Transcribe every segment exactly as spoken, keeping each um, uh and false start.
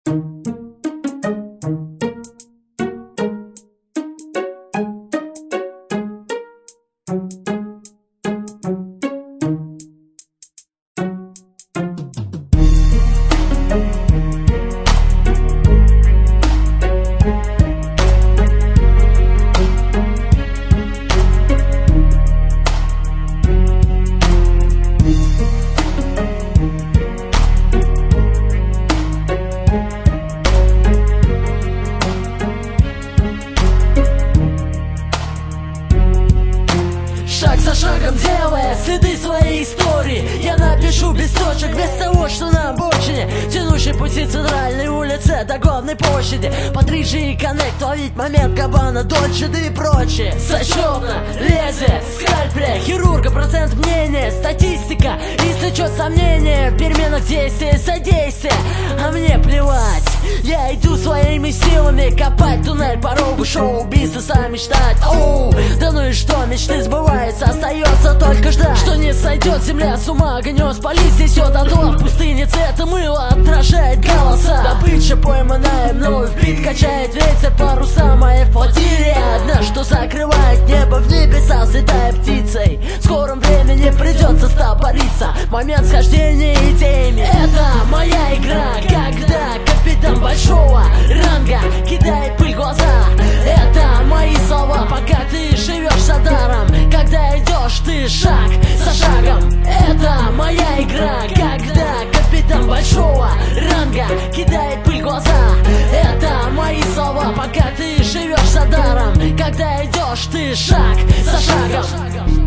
Шаг за шагом делая следы своей истории, я напишу без точек, без того, что на обочине, тянущей пути центральной улицы до главной площади. По три джи и коннект ловить момент Габбана, Дольче, да и прочее. Зачетно, лезвие, скальпеля, хирурга, процент мнения, статистика, если чё сомнения, в переменах действия, содействия. А мне плевать, я иду своими силами копать туннель по рогу шоу, бизнеса мечтать. Оу, да ну и что, мечты сбываются, остается только ждать, что не сойдет земля с ума, огонь спалить несет дотла. В пустыне цвета мыла отражает голоса. Добыча пойманная мною в бит качает ветер, паруса мои в флотиле. Одна, что закрывает небо в небеса, взлетая птицей. В скором времени придется стопориться, момент схождения идеями. Это моя игра, когда капитан большого ранга кидает пыль в глаза. Это мои слова, пока ты живешь за даром, когда идешь ты шаг за шагом. Это моя игра, когда капитан большого ранга кидает пыль в глаза. Это мои слова, пока ты живешь за даром, когда идешь ты шаг за шагом.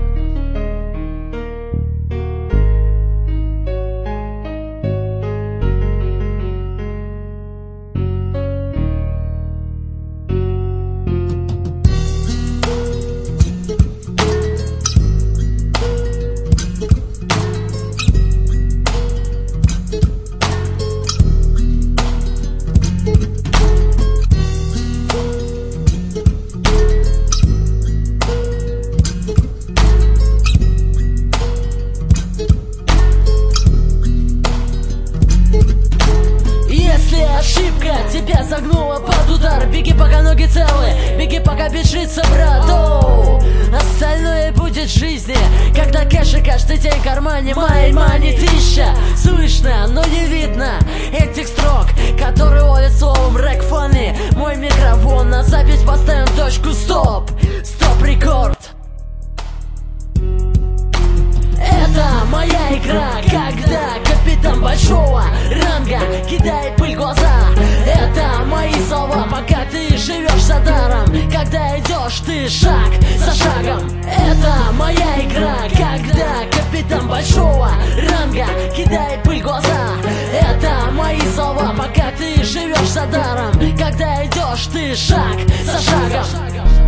Ошибка тебя загнула под удар. Беги, пока ноги целы, беги, пока бежится, брат. Оу, остальное будет в жизни, когда кэши каждый день в кармане. Май мани тысяча. Слышно, но не видно этих строк, которые ловят словом рэк фаны. Мой микрофон на запись поставим точку стоп. Стоп рекорд. Это моя игра, когда капитан большого ранга кидает пыль в глаза. Это мои слова, пока ты живешь за даром, когда идешь ты шаг за шагом. Это моя игра, когда капитан большого ранга кидает пыль в глаза. Это мои слова, пока ты живешь за даром, когда идешь ты шаг за шагом.